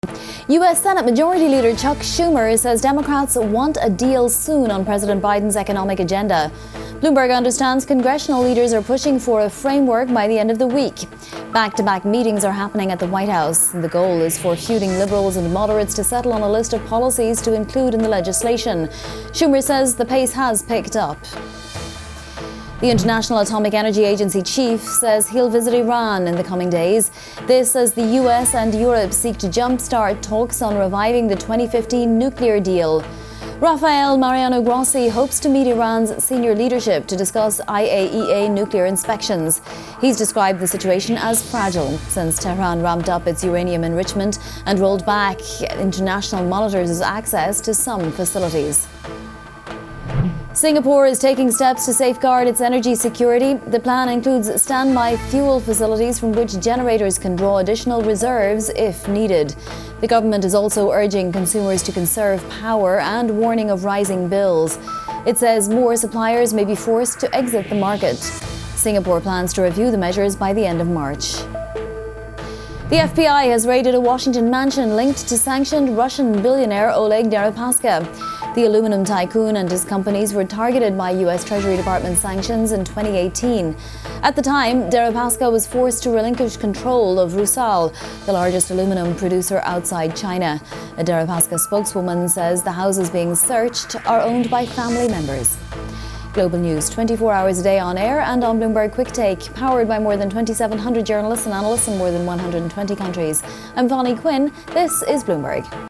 U.S. Senate Majority Leader Chuck Schumer says Democrats want a deal soon on President Biden's economic agenda. Bloomberg understands congressional leaders are pushing for a framework by the end of the week. Back-to-back meetings are happening at the White House. The goal is for feuding liberals and moderates to settle on a list of policies to include in the legislation. Schumer says the pace has picked up. The International Atomic Energy Agency chief says he'll visit Iran in the coming days. This as the US and Europe seek to jumpstart talks on reviving the 2015 nuclear deal. Rafael Mariano Grossi hopes to meet Iran's senior leadership to discuss IAEA nuclear inspections. He's described the situation as fragile since Tehran ramped up its uranium enrichment and rolled back international monitors' access to some facilities. Singapore is taking steps to safeguard its energy security. The plan includes standby fuel facilities from which generators can draw additional reserves if needed. The government is also urging consumers to conserve power and warning of rising bills. It says more suppliers may be forced to exit the market. Singapore plans to review the measures by the end of March. The FBI has raided a Washington mansion linked to sanctioned Russian billionaire Oleg Deripaska. The aluminum tycoon and his companies were targeted by U.S. Treasury Department sanctions in 2018. At the time, Deripaska was forced to relinquish control of Rusal, the largest aluminum producer outside China. A Deripaska spokeswoman says the houses being searched are owned by family members. Global News, 24 hours a day on air and on Bloomberg Quick Take, powered by more than 2,700 journalists and analysts in more than 120 countries. I'm Vonnie Quinn. This is Bloomberg.